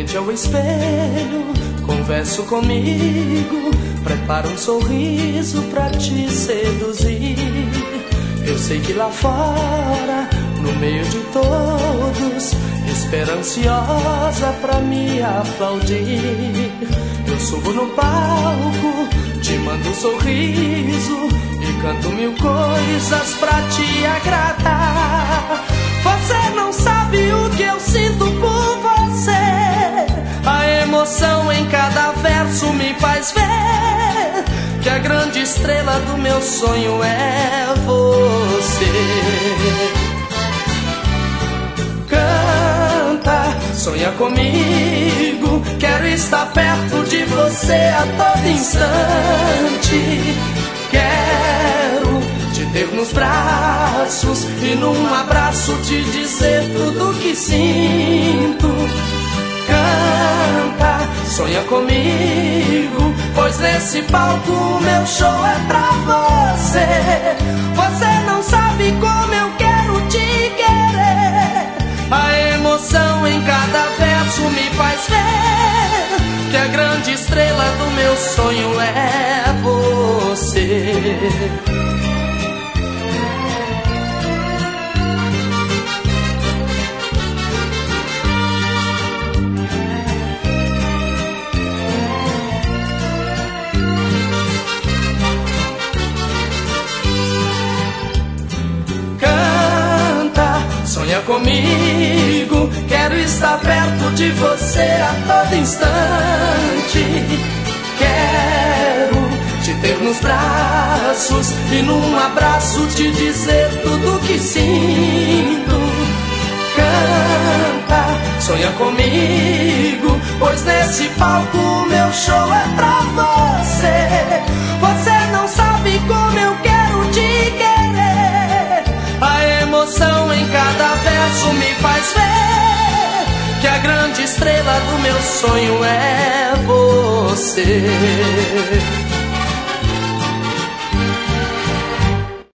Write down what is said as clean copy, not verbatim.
frente ao espelho, converso comigo, preparo um sorriso pra te seduzir. Eu sei que lá fora, no meio de todos, espera ansiosa pra me aplaudir. Eu subo no palco, te mando um sorriso e canto mil coisas pra te agradar. Você não sabe o que eu sinto por você. A emoção em cada verso me faz ver que a grande estrela do meu sonho é você. Canta, sonha comigo, quero estar perto de você a todo instante. Quero te ter nos braços e num abraço te dizer tudo que sinto. Canta, sonha comigo, pois nesse palco o meu show é pra você. Você não sabe como eu quero te querer. A emoção em cada verso me faz ver que a grande estrela do meu sonho é você. Sonha comigo, quero estar perto de você a todo instante. Quero te ter nos braços e num abraço te dizer tudo que sinto. Canta, sonha comigo, pois nesse palco o meu show é pra você. Você não sabe como eu quero te querer. A emoção em cada verso me faz ver que a grande estrela do meu sonho é você.